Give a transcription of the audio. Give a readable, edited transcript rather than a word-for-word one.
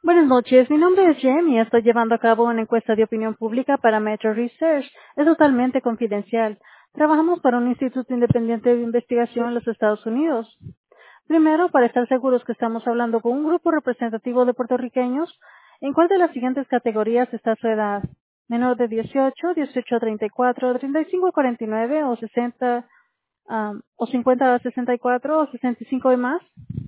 Buenas noches, mi nombre es Jamie. Estoy llevando a cabo una encuesta de opinión pública para Metro Research. Es totalmente confidencial. Trabajamos para un instituto independiente de investigación en los Estados Unidos. Primero, para estar seguros que estamos hablando con un grupo representativo de puertorriqueños, ¿en cuál de las siguientes categorías está su edad? ¿Menor de 18, 18 a 34, 35 a 49 o 60 o 50 a 64 o 65 y más?